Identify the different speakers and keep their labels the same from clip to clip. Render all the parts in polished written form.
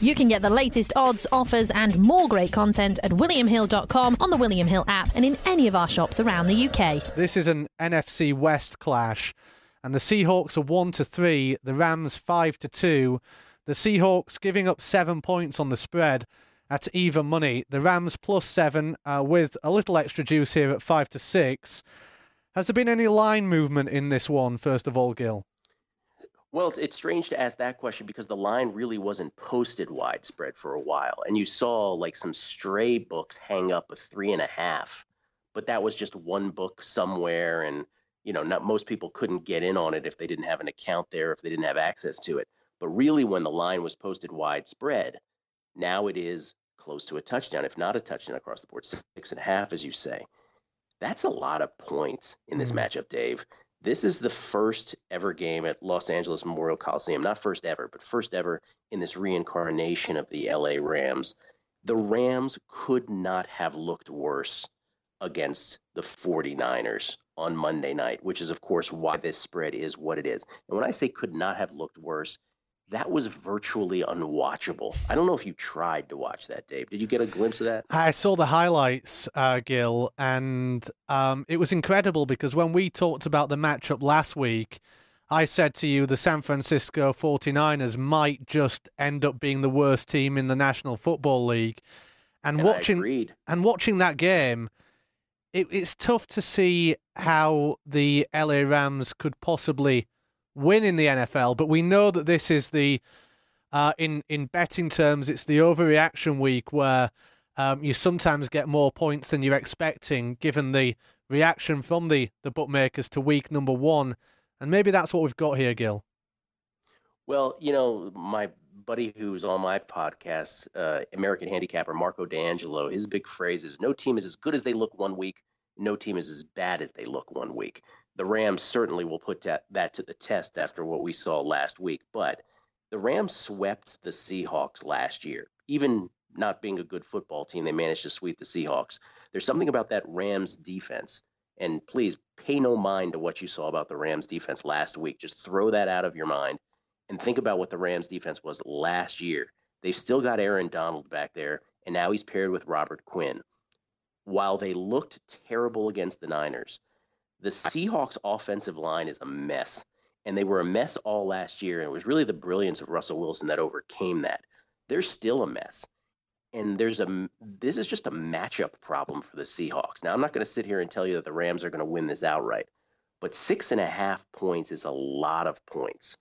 Speaker 1: You can get the latest odds, offers, and more great content at WilliamHill.com, on the William Hill app, and in any of our shops around the UK.
Speaker 2: This is an NFC West clash, and the Seahawks are 1-3, the Rams 5-2. The Seahawks giving up 7 points on the spread at even money. The Rams +7 with a little extra juice here at 5-6. Has there been any line movement in this one, first of all, Gil?
Speaker 3: Well, it's strange to ask that question because the line really wasn't posted widespread for a while. And you saw like some stray books hang up a 3.5, but that was just one book somewhere. And, you know, not most people couldn't get in on it if they didn't have an account there, if they didn't have access to it. But really, when the line was posted widespread, now it is close to a touchdown, if not a touchdown across the board, 6.5, as you say. That's a lot of points in this matchup, Dave. This is the first ever game at Los Angeles Memorial Coliseum. Not first ever, but first ever in this reincarnation of the LA Rams. The Rams could not have looked worse against the 49ers on Monday night, which is, of course, why this spread is what it is. And when I say could not have looked worse, that was virtually unwatchable. I don't know if you tried to watch that, Dave. Did you get a glimpse of that?
Speaker 2: I saw the highlights, Gil, and it was incredible because when we talked about the matchup last week, I said to you the San Francisco 49ers might just end up being the worst team in the National Football League. And watching that game, it's tough to see how the LA Rams could possibly win in the NFL, but we know that this is the in betting terms, it's the overreaction week where you sometimes get more points than you're expecting, given the reaction from the bookmakers to week number 1, and maybe that's what we've got here, Gil.
Speaker 3: Well, you know, my buddy who's on my podcast, American Handicapper Marco D'Angelo, his big phrase is, no team is as good as they look one week, no team is as bad as they look one week. The Rams certainly will put that to the test after what we saw last week. But the Rams swept the Seahawks last year. Even not being a good football team, they managed to sweep the Seahawks. There's something about that Rams defense. And please pay no mind to what you saw about the Rams defense last week. Just throw that out of your mind and think about what the Rams defense was last year. They've still got Aaron Donald back there, and now he's paired with Robert Quinn. While they looked terrible against the Niners, the Seahawks offensive line is a mess, and they were a mess all last year, and it was really the brilliance of Russell Wilson that overcame that. They're still a mess, and this is just a matchup problem for the Seahawks. Now, I'm not going to sit here and tell you that the Rams are going to win this outright, but 6.5 points is a lot of points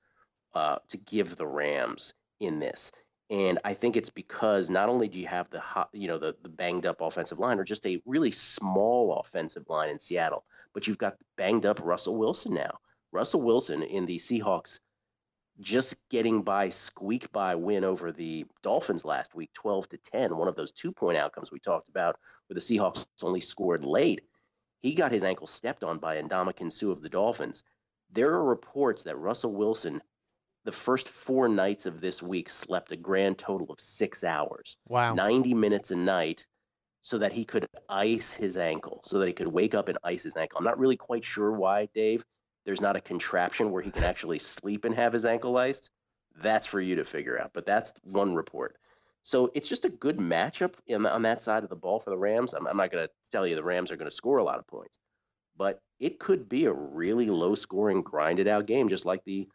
Speaker 3: to give the Rams in this. And I think it's because not only do you have the banged up offensive line or just a really small offensive line in Seattle, but you've got banged up Russell Wilson now. Russell Wilson in the Seahawks just getting by, squeak by win over the Dolphins last week, 12-10, one of those 2-point outcomes we talked about where the Seahawks only scored late. He got his ankle stepped on by Ndamukong Suh of the Dolphins. There are reports that Russell Wilson, the first 4 nights of this week, slept a grand total of 6 hours.
Speaker 2: Wow.
Speaker 3: 90 minutes a night so that he could ice his ankle, so that he could wake up and ice his ankle. I'm not really quite sure why, Dave. There's not a contraption where he can actually sleep and have his ankle iced. That's for you to figure out, but that's one report. So it's just a good matchup on that side of the ball for the Rams. I'm not going to tell you the Rams are going to score a lot of points, but it could be a really low-scoring, grinded-out game, just like the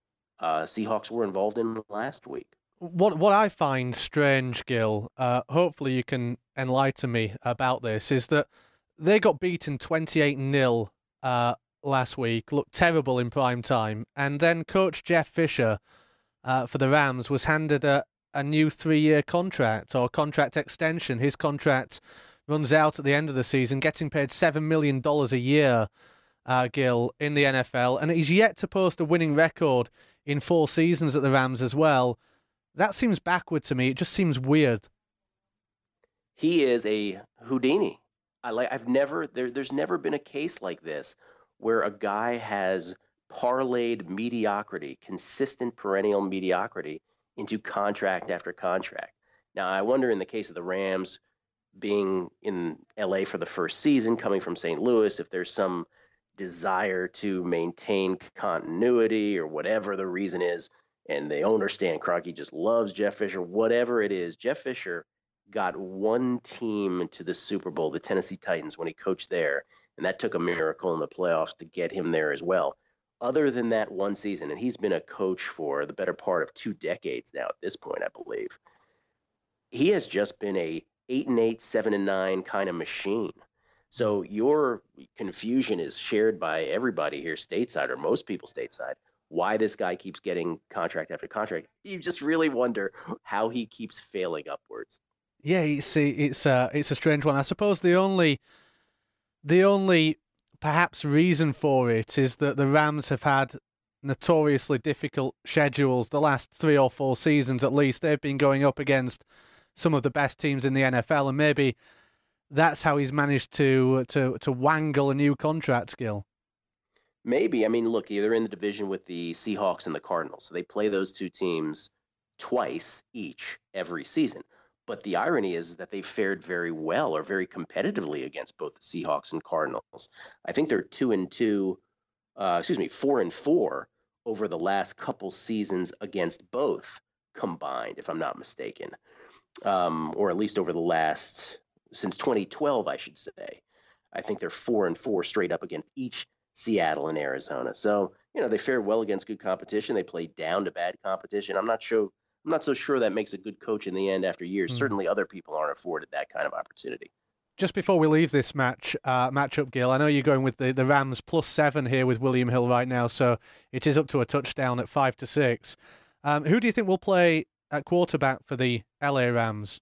Speaker 3: Seahawks were involved in last week.
Speaker 2: What I find strange, Gil, hopefully you can enlighten me about this, is that they got beaten 28-0 last week, looked terrible in prime time, and then Coach Jeff Fisher for the Rams was handed a new 3-year contract or contract extension. His contract runs out at the end of the season, getting paid $7 million a year, Gil, in the NFL, and he's yet to post a winning record in 4 seasons at the Rams as well. That seems backward to me. It just seems weird.
Speaker 3: He is a Houdini. There's never been a case like this where a guy has parlayed mediocrity, consistent perennial mediocrity, into contract after contract. Now, I wonder in the case of the Rams being in LA for the first season, coming from St. Louis, if there's some desire to maintain continuity or whatever the reason is, and the owner, Stan Kroenke, just loves Jeff Fisher, whatever it is. Jeff Fisher got one team to the Super Bowl, the Tennessee Titans, when he coached there, and that took a miracle in the playoffs to get him there as well. Other than that one season, and he's been a coach for the better part of 2 decades now at this point, I believe, he has just been a 8-8, 7-9 kind of machine. So your confusion is shared by everybody here stateside, or most people stateside, why this guy keeps getting contract after contract. You just really wonder how he keeps failing upwards.
Speaker 2: Yeah, it's a strange one. I suppose the only perhaps reason for it is that the Rams have had notoriously difficult schedules the last 3 or 4 seasons at least. They've been going up against some of the best teams in the NFL, and maybe that's how he's managed to wangle a new contract, Gil.
Speaker 3: Maybe. I mean, look, they're in the division with the Seahawks and the Cardinals, so they play those 2 teams twice each every season. But the irony is that they've fared very well, or very competitively, against both the Seahawks and Cardinals. I think they're 4-4 over the last couple seasons against both combined, if I'm not mistaken, or at least over the last, since 2012, I should say. I think they're 4-4 straight up against each Seattle and Arizona. So, they fared well against good competition. They played down to bad competition. I'm not so sure that makes a good coach in the end after years. Certainly other people aren't afforded that kind of opportunity.
Speaker 2: Just before we leave this matchup, Gil, I know you're going with the Rams +7 here with William Hill right now, so it is up to a touchdown at 5-6. Who do you think will play at quarterback for the LA Rams?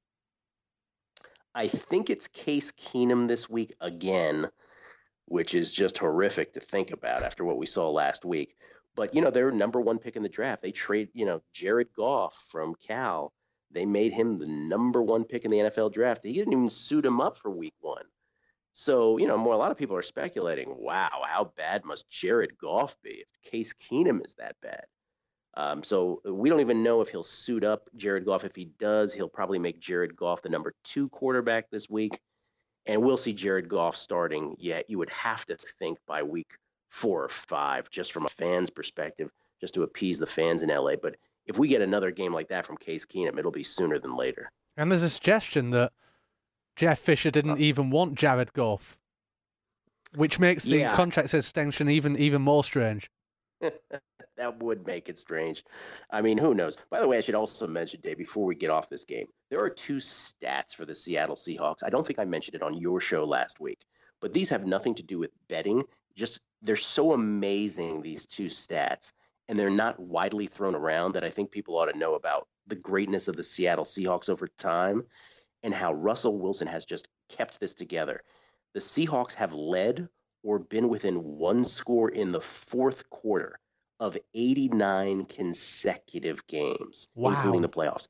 Speaker 3: I think it's Case Keenum this week again, which is just horrific to think about after what we saw last week. But, they're number 1 pick in the draft. They trade, Jared Goff from Cal. They made him the number 1 pick in the NFL draft. He didn't even suit him up for week 1. So, a lot of people are speculating, wow, how bad must Jared Goff be if Case Keenum is that bad? So we don't even know if he'll suit up Jared Goff. If he does, he'll probably make Jared Goff the number 2 quarterback this week. And we'll see Jared Goff starting. Yeah, you would have to think by week 4 or 5, just from a fan's perspective, just to appease the fans in LA. But if we get another game like that from Case Keenum, it'll be sooner than later.
Speaker 2: And there's a suggestion that Jeff Fisher didn't even want Jared Goff, which makes the contract extension even more strange.
Speaker 3: That would make it strange. I mean, who knows? By the way, I should also mention, Dave, before we get off this game, there are 2 stats for the Seattle Seahawks. I don't think I mentioned it on your show last week, but these have nothing to do with betting. Just they're so amazing, these 2 stats, and they're not widely thrown around, that I think people ought to know about the greatness of the Seattle Seahawks over time and how Russell Wilson has just kept this together. The Seahawks have led or been within 1 score in the 4th quarter of 89 consecutive games, including the playoffs.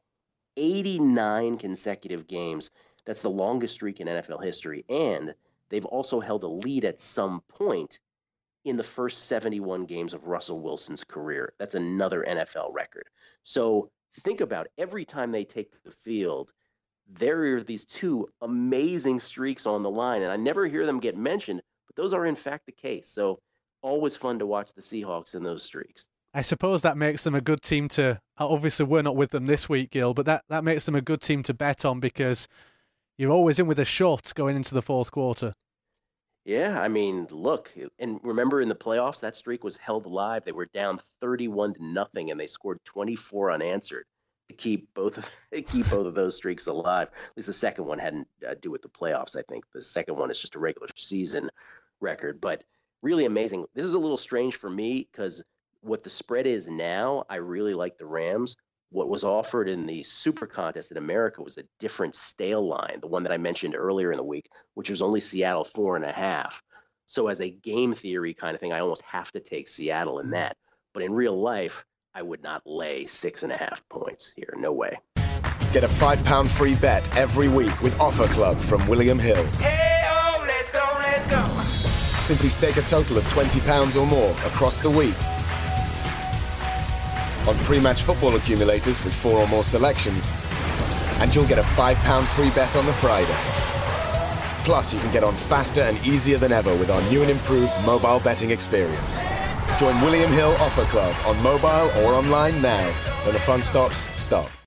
Speaker 3: 89 consecutive games. That's the longest streak in NFL history. And they've also held a lead at some point in the first 71 games of Russell Wilson's career. That's another NFL record. So think about it. Every time they take the field, there are these 2 amazing streaks on the line. And I never hear them get mentioned, but those are in fact the case. So always fun to watch the Seahawks in those streaks.
Speaker 2: I suppose that makes them a good team to... Obviously, we're not with them this week, Gil, but that makes them a good team to bet on, because you're always in with a shot going into the 4th quarter.
Speaker 3: Yeah, I mean, look, and remember in the playoffs, that streak was held alive. They were down 31-0, and they scored 24 unanswered to keep both of those streaks alive. At least the second one hadn't to do with the playoffs, I think. The second one is just a regular season record, but really amazing. This is a little strange for me because what the spread is now, I really like the Rams. What was offered in the Super Contest in America was a different stale line, the one that I mentioned earlier in the week, which was only Seattle 4.5. So as a game theory kind of thing, I almost have to take Seattle in that. But in real life, I would not lay 6.5 points here. No way.
Speaker 4: Get a £5 free bet every week with Offer Club from William Hill.
Speaker 5: Hey-oh, let's go, let's go.
Speaker 4: Simply stake a total of £20 or more across the week on pre-match football accumulators with 4 or more selections, and you'll get a £5 free bet on the Friday. Plus, you can get on faster and easier than ever with our new and improved mobile betting experience. Join William Hill Offer Club on mobile or online now. When the fun stops, stop.